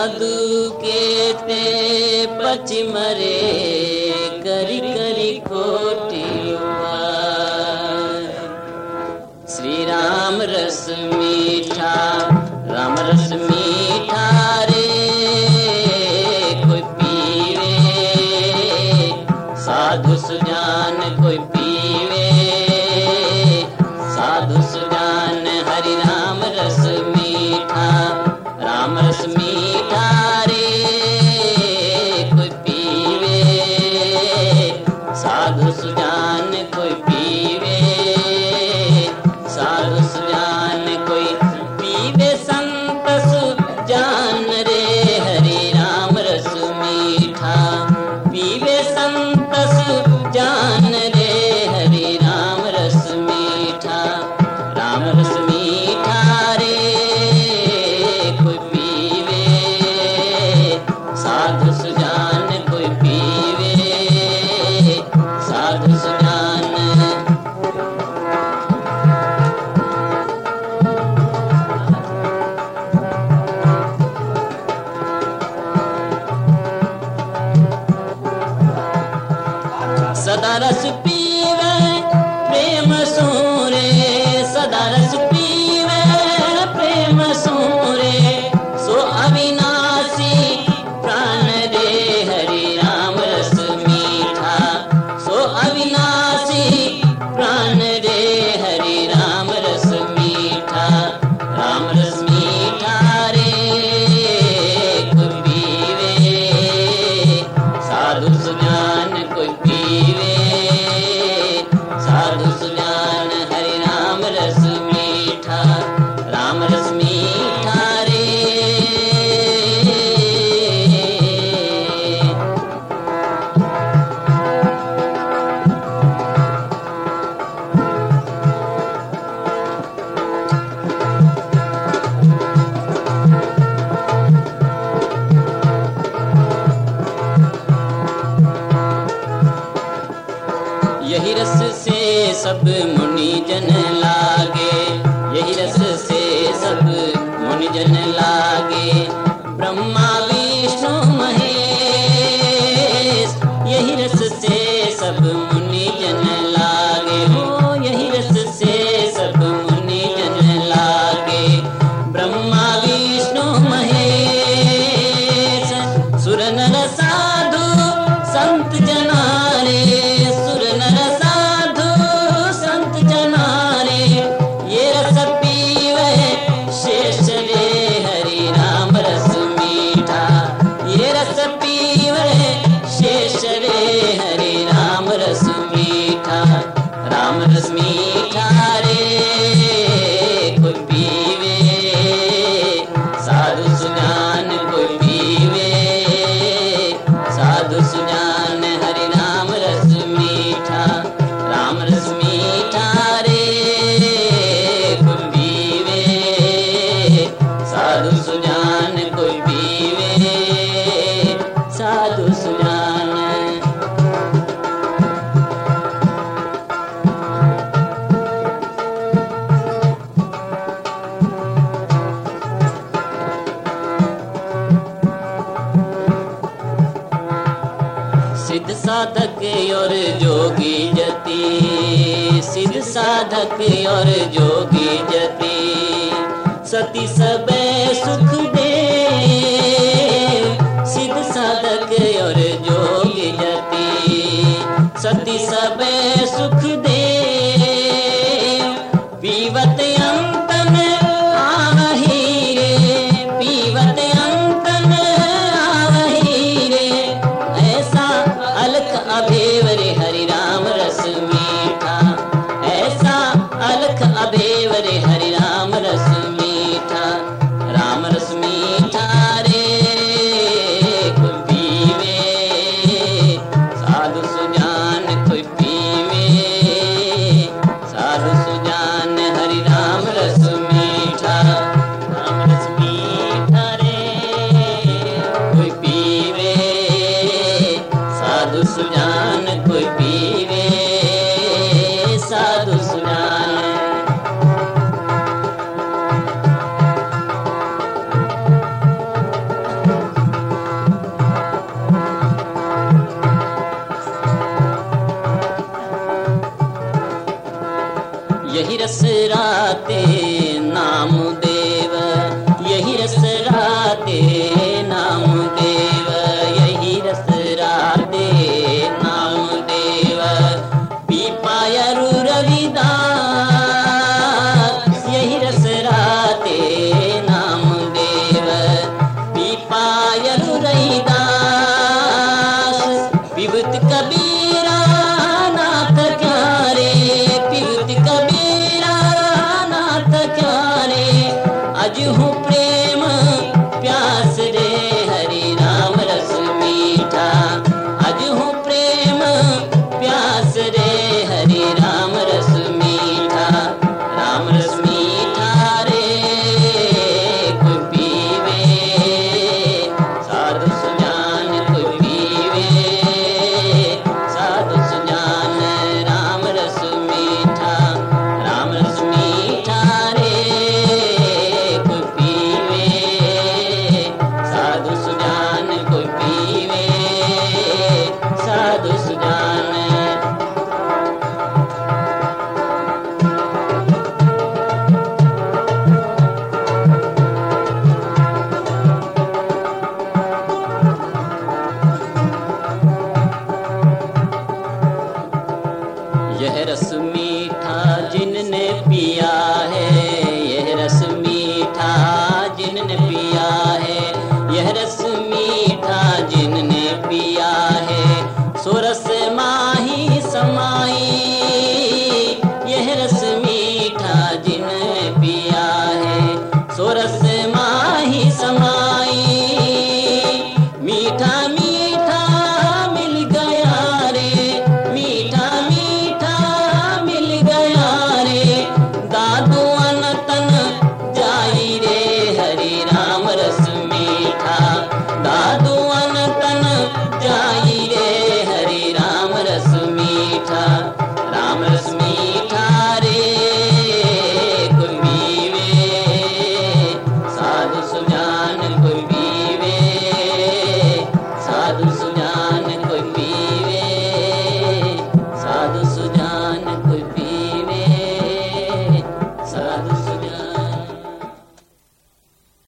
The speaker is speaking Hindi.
साधु के ते पचमरे करी करी खोटी श्री राम रस मीठा, राम रस मीठा रे कोई पीवे, साधु सुजान कोई पीवे, साधु सुजान हरि राम रस मीठा, राम रस मीठा रे कोई पीवे, साधु सुजान कोई पीवे, साधु सुजान कोई पीवे, संत सुजान रे हरि राम रस मीठा, पीवे संत सुजान रे हरि राम रस मीठा, राम रस मीठा रे कोई पीवे, साधु सुजान कोई पीवे, साधु सुजान। सदा रस पीवे प्रेम सूरे, सदा रस पीवे प्रेम सूरे, सो अविनाशी प्राण रे हरि राम रस मीठा, सो अविनाशी प्राण रे हरि राम रस मीठा, राम रस मीठा रे कोई पीवे, साधु सुजान कोई पीवे, साधु सुजान हरि राम रस मीठा, राम रस मीठा रे। यही रस से सब मुनि जन लागे, यही रस से सब मुनि जन लागे, ब्रह्मा विष्णु महेश, यही रस से सब मुनि जन लागे, हो यही रस से सब मुनि जन लागे, ब्रह्मा विष्णु महेश, सुर नर साधु संत जनारे, सुर नर साधु संत जनारे, ये रस पीवे शेष रे हरि राम रस मीठा, ये रस पीवे शेष रे हरि राम रस मीठा, राम रस मीठा रे कोई पीवे, साधु सुजान कोई पीवे, साधु सुजान हरि राम रस मीठा, राम रस मीठा रे कोई पीवे, साधु सुजान कोई पीवे, साधु सुजान। सिद्ध साधक और जोगी जति, सिद्ध साधक और जोगी जति, सती सबे सुख दे, सिद्ध साधक और जोगी जति, सती सबे सुख दे, पीवत अंतन आवही रे, पीवत अंतन आवही रे, ऐसा अलख अभेव रे हरि राम रस मीठा, ऐसा अलख अभेव रे हरि राम रस मीठा, राते नाम देव, यही रस राते नाम देव, यही रस राते नाम देव। पीपायरु रविदास, यही रस राते नाम देव, पीपायरु रविदास। विभूति कबीरा नाथ क्यारे, विभूति कबीरा नाथ क्यारे। अजहू प्रेम प्यास रे हरि राम रस मीठा, अजहू प्रेम प्यास रे हरि राम रस मीठा। राम रस मीठा रे कोई पीवे, साधु सुजान कोई पीवे, साधु सुजान। राम रस मीठा, राम रस मीठा रे कोई पीवे, साधु सुजान कोई पीवे, साधु सुजान। यह रस मीठा जिनने पिया है, यह रस मीठा जिनने पिया है, यह रस मीठा जिनने पिया है। सो रस माही समाई, यह रस मीठा जिनने पिया है, सो रस माही समाई। मीठा मीठा मिल गया रे, मीठा मीठा मिल गया रे। दादू अनतन जाई रे हरि राम रस मीठा, दादू अनतन जाई रे हरि राम रस मीठा। राम रस मीठा रे कोई पीवे, साधु सुजान।